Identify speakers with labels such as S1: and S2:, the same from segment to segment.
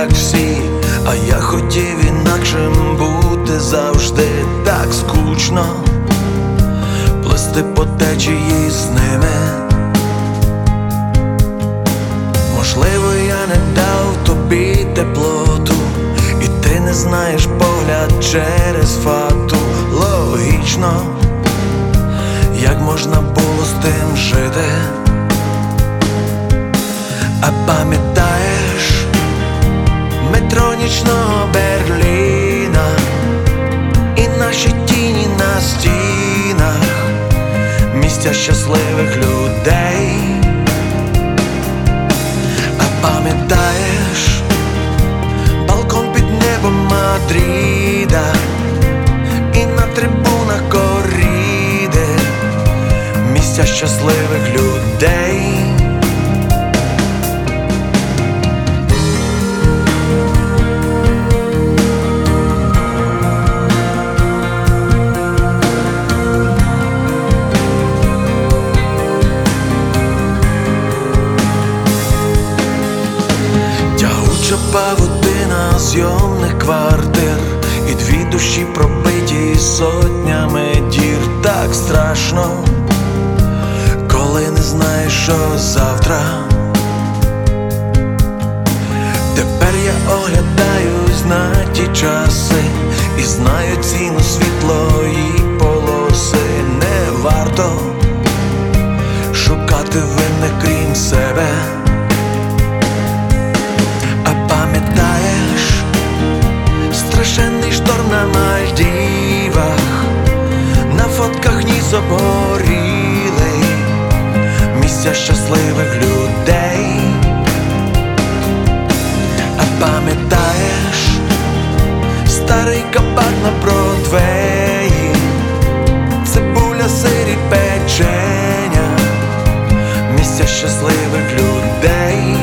S1: як всі, а я хотів інакшим бути завжди. Так скучно плисти по течії з ними. Можливо, я не дав тобі теплоту, і ти не знаєш погляд через фату. Логічно, як можна було з тим жити. А пам'ятаєш метро нічного Берліна і наші тіні на стінах, місця щасливих людей. А пам'ятаєш балкон під небом Мадріда і на трибунах коріди, місця щасливих людей. Павутина зйомних квартир і дві душі пробиті сотнями дір. Так страшно, коли не знаєш, що завтра. Тепер я оглядаюсь на ті часи і знаю ціну світлої полоси. Не варто шукати винних крім себе. Пам'ятаєш страшенний шторм на Мальдівах, на фотках ніс обгорілий, місця щасливих людей. А пам'ятаєш старий кабак на Бродвеї, цибуля, сир і печеня, місця щасливих людей.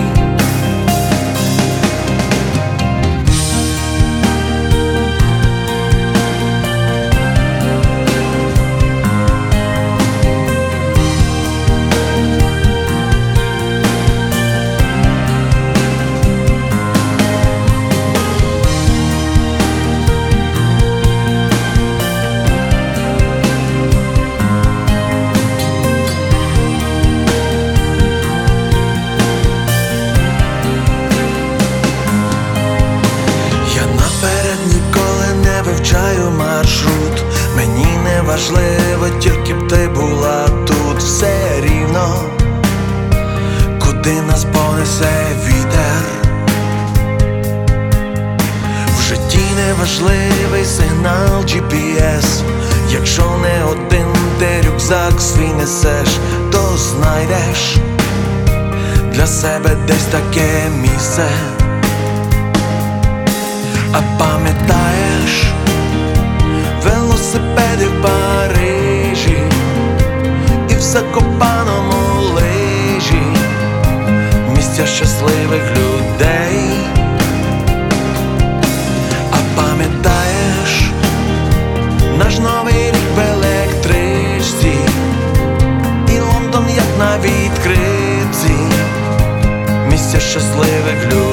S1: Вивчаю маршрут, мені не важливо, тільки б ти була тут. Все рівно, куди нас понесе вітер. В житті не важливий сигнал GPS. Якщо не один ти рюкзак свій несеш, то знайдеш для себе десь таке місце. А пам'ятаєш велосипеди в Парижі і в Закопаному лижі, місця щасливих людей. А пам'ятаєш наш новий рік в електричці і Лондон як на відкритці, місця щасливих людей.